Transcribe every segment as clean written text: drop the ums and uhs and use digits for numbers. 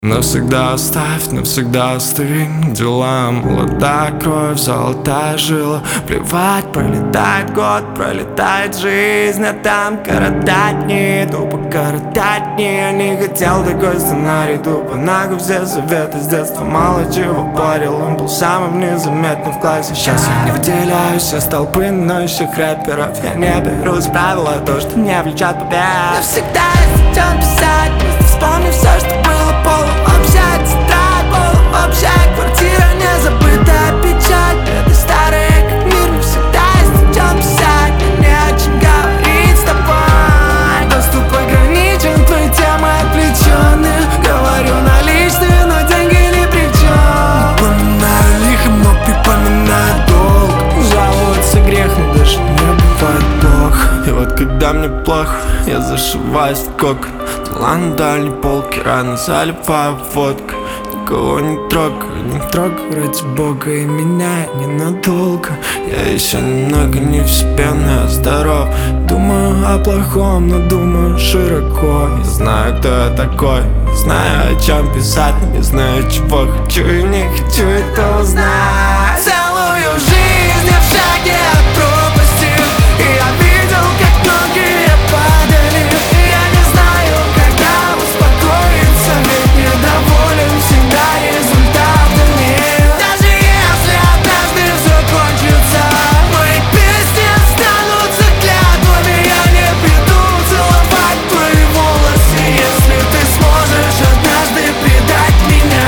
Навсегда оставь, навсегда остынь делам. Молодая кровь, золотая жила. Плевать, пролетает год, пролетает жизнь. А там коротать дни, тупо коротать дни. Я не хотел такой сценарий, тупо нахуй все советы с детства. Мало чего парил, он был самым незаметным в классе. Сейчас я не выделяюсь из толпы ноющих рэперов. Я не берусь правила, то, что не влечет побед. Навсегда есть о чем писать, просто вспомни все, что было полуобщая тетрадь, полуобщая квартира, незабытая печать. Это старое как мир, не всегда есть о чем писать. Мне не о чем говорить с тобой. Доступ ограничен, твои темы отвлечены. Говорю наличные, но деньги ни при чем. Припоминаю лихо, но припоминаю долг. Жаловаться грех, но даже не бывает плохо. И вот когда мне плохо, я зашиваюсь в кокон. Дела на дальней полке, рано заливаю водкой. Никого не трогай ради бога. И меня ненадолго. Я еще немного не в себе, но я здоров. Думаю о плохом, но думаю широко. Не знаю, кто я такой, не знаю, о чем писать. Не знаю, чего хочу и не хочу это узнать. Целую жизнь я в шаге от пропасти, и я видел, как многие падали. Я не знаю, когда успокоиться, ведь недоволен всегда результатами. Даже если однажды все кончится, мои песни останутся клятвами. Я не приду целовать твои волосы, если ты сможешь однажды предать меня.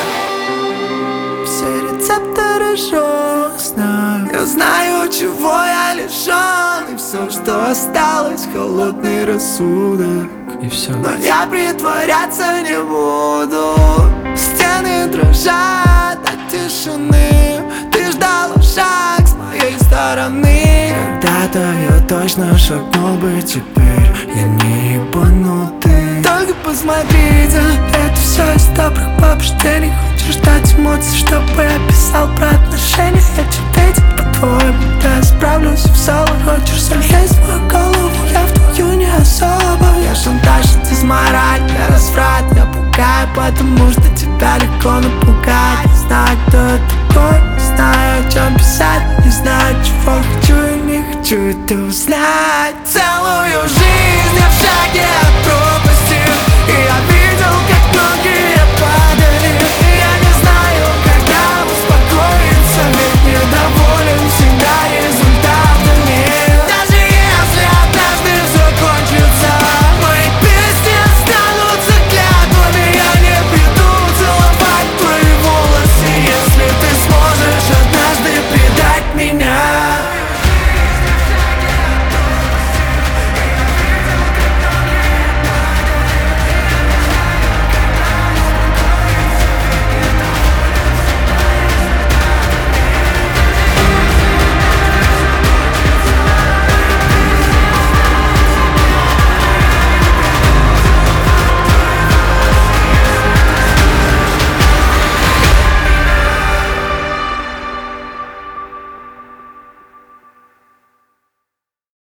Все рецепторы знаю. Я знаю, чего я лишён, и все, что осталось, холодный рассудок. И все. Но я притворяться не буду. Стены дрожат от тишины. Ты ждала шаг с моей стороны. Когда-то я точно шагнул бы, теперь я не ебанутый. Только посмотрите, это все из добрых побуждений. Хочешь ждать эмоций, чтобы я писал про отношения? Я читать по-твоему, да я справлюсь в соло. Хочешь залезть в мою голову, я в твою не особо. Я шантаж, дизмораль, я разврат, я пугаю, потому что тебя легко напугать. Не знаю, кто я такой, не знаю, о чем писать. Не знаю, чего хочу и не хочу это узнать. Целую жизнь я в шаге от